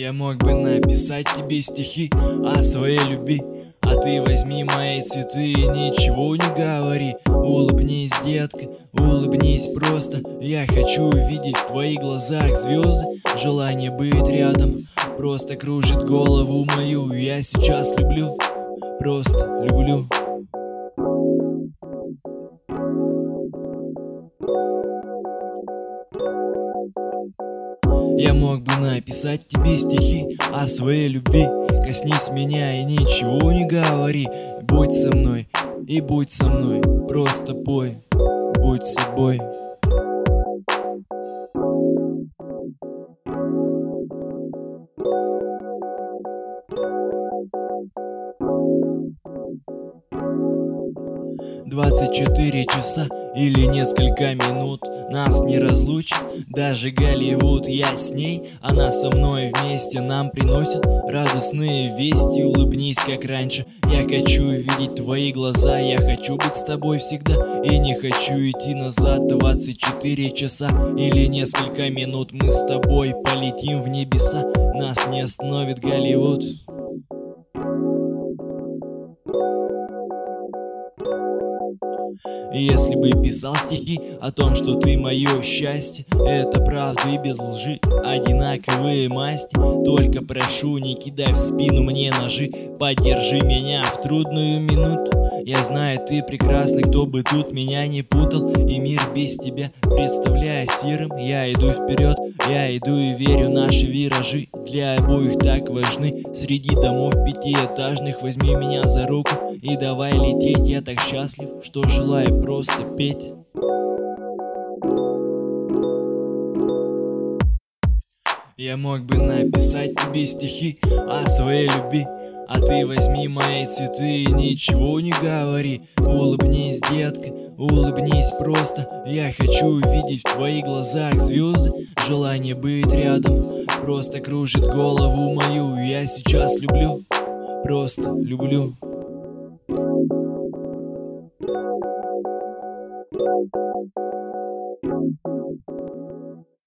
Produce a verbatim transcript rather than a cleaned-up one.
Я мог бы написать тебе стихи о своей любви, а ты возьми мои цветы и ничего не говори. Улыбнись, детка, улыбнись просто. Я хочу увидеть в твоих глазах звезды. Желание быть рядом просто кружит голову мою. Я сейчас люблю, просто люблю. Я мог бы написать тебе стихи о своей любви. Коснись меня и ничего не говори. Будь со мной и будь со мной. Просто пой, будь собой. Двадцать четыре часа или несколько минут нас не разлучит даже Голливуд. Я с ней, она со мной вместе. Нам приносят радостные вести. Улыбнись, как раньше. Я хочу видеть твои глаза. Я хочу быть с тобой всегда и не хочу идти назад. Двадцать четыре часа или несколько минут мы с тобой полетим в небеса. Нас не остановит Голливуд. Если бы писал стихи о том, что ты мое счастье, это правда и без лжи, одинаковые масти. Только прошу, не кидай в спину мне ножи. Поддержи меня в трудную минуту. Я знаю, ты прекрасный, кто бы тут меня не путал. И мир без тебя представляя серым. Я иду вперед, я иду и верю, наши виражи для обоих так важны. Среди домов пятиэтажных возьми меня за руку и давай лететь. Я так счастлив, что желаю просто петь. Я мог бы написать тебе стихи о своей любви, а ты возьми мои цветы и ничего не говори. Улыбнись, детка, улыбнись просто. Я хочу увидеть в твоих глазах звезды. Желание быть рядом просто кружит голову мою. Я сейчас люблю, просто люблю.